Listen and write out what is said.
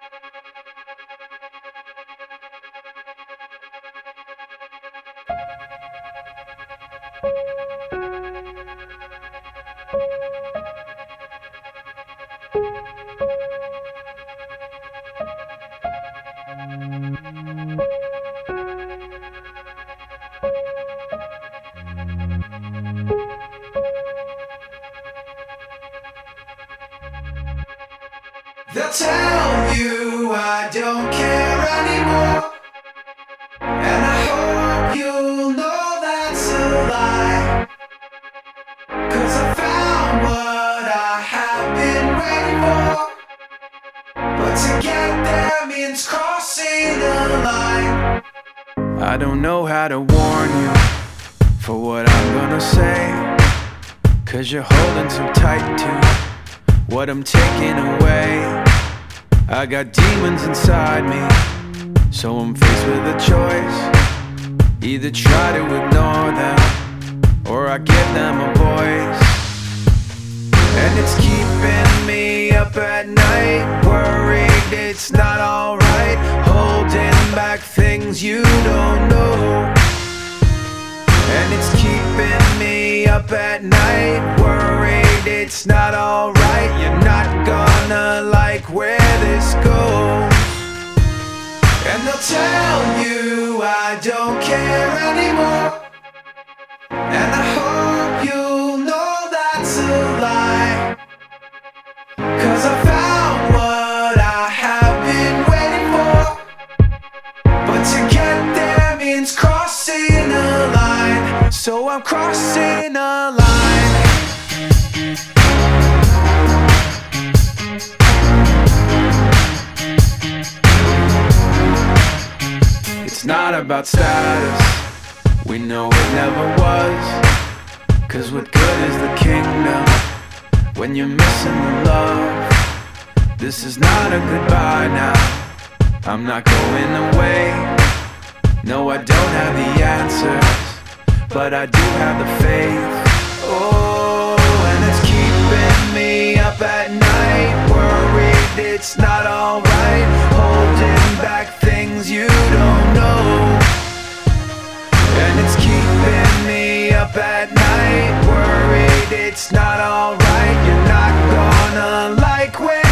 They'll tell you I don't care anymore, and I hope you'll know that's a lie. 'Cause I found what I have been waiting for, but to get there means crossing the line. I don't know how to warn you for what I'm gonna say, 'cause you're holding so tight to what I'm taking away. I got demons inside me, so I'm faced with a choice. Either try to ignore them, or I give them a voice. And it's keeping me up at night, worried it's not alright, holding back things you don't know. And it's keeping me up at night, worried it's not alright. You're not gonna like where this goes. And they'll tell you I don't care anymore, and I hope you'll know that's a lie. 'Cause I found what I have been waiting for, but to get there means crossing a line. So I'm crossing a line. It's not about status, we know it never was. 'Cause what good is the kingdom when you're missing the love? This is not a goodbye now, I'm not going away. No, I don't have the answers, but I do have the faith. Oh, and it's keeping me up at night, worried it's not alright, holding back things you don't know. And it's keeping me up at night, worried it's not alright. You're not gonna like where